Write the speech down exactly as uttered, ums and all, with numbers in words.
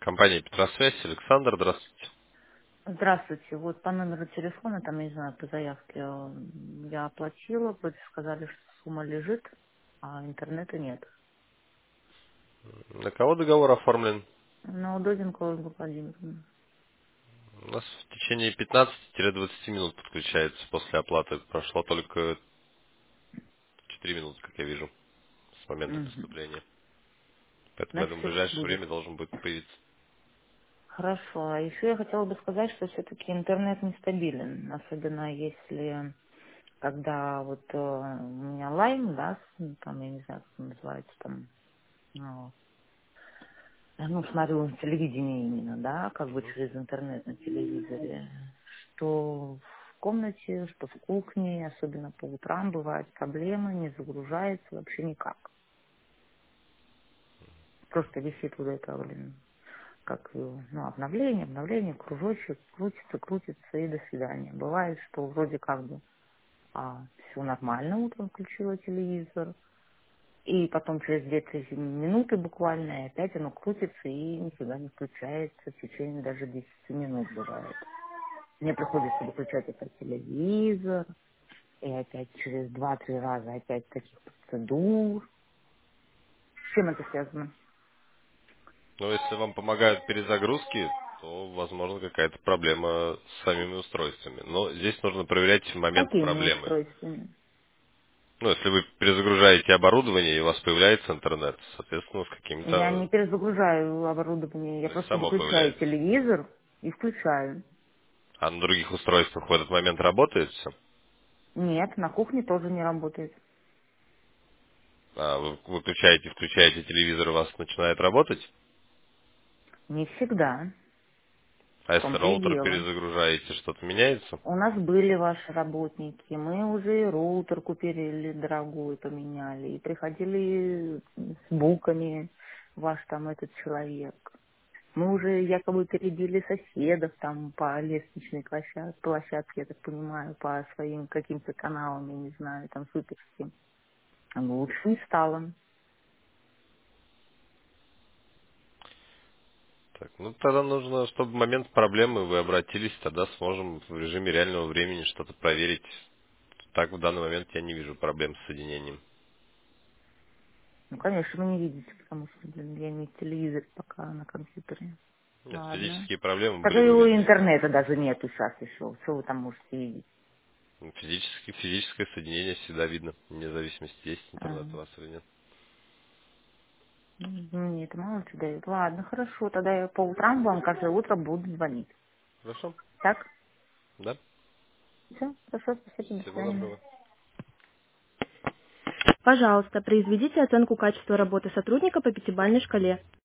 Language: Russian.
Компания Петросвязь, Александр, здравствуйте. Здравствуйте. Вот по номеру телефона, там, я не знаю, по заявке э, я оплатила, вроде сказали, что сумма лежит, а интернета нет. На кого договор оформлен? На Удоденко Ольга Владимировна. У нас в течение пятнадцати-двадцати минут подключается после оплаты. Прошло только четыре минуты, как я вижу, с момента Мгм. поступления. Поэтому, я Значит, думаю, в сейчас ближайшее будет. время должен будет появиться. Хорошо. А еще я хотела бы сказать, что все-таки интернет нестабилен, особенно если, когда вот э, у меня лайн, да, с- ну, там, я не знаю, как он называется, там, ну, ну, смотрю телевидение именно, да, как бы через интернет на телевизоре, что в комнате, что в кухне, особенно по утрам бывают проблемы, не загружается вообще никак. Просто висит вот это, блин, как, э, ну, обновление, обновление, кружочек, крутится, крутится и до свидания. Бывает, что вроде как бы а, все нормально, утром включила телевизор, и потом через две-три минуты буквально, и опять оно крутится и нифига не включается в течение даже десяти минут бывает. Мне приходится выключать опять телевизор, и опять через два-три раза опять таких процедур. С чем это связано? Но если вам помогают перезагрузки, то, возможно, какая-то проблема с самими устройствами. Но здесь нужно проверять в С момент какими проблемы. устройствами? Ну, если вы перезагружаете оборудование и у вас появляется интернет, соответственно, с Я не каким-то... перезагружаю оборудование, я То есть просто само выключаю появляется. телевизор и включаю. А на других устройствах в этот момент работает все? Нет, на кухне тоже не работает. А вы выключаете, включаете телевизор, у вас начинает работать? Не всегда. А В если том-то и роутер дело. перезагружаете, что-то меняется? У нас были ваши работники, мы уже и роутер купили дорогой, поменяли, и приходили с буками ваш там этот человек. Мы уже якобы перебили соседов там по лестничной площадке, площадке, я так понимаю, по своим каким-то каналам, я не знаю, там суперским. Но лучше не стало. Так, ну тогда нужно, чтобы в момент проблемы вы обратились, тогда сможем в режиме реального времени что-то проверить. Так в данный момент я не вижу проблем с соединением. Ну, конечно, вы не видите, потому что, блин, я не телевизор пока на компьютере. Нет, Ладно. физические проблемы Так были и бы у видны. интернета даже нету сейчас еще. Что вы там можете видеть? Ну, Физически, физическое соединение всегда видно, вне зависимости, есть А, интернет у вас или нет. ну, мне это мало что дает. Ладно, хорошо. Тогда я по утрам вам каждое утро буду звонить. Хорошо? Так? Да? Все? Хорошо, спасибо, до Всего свидания. доброго. Пожалуйста, произведите оценку качества работы сотрудника по пятибалльной шкале.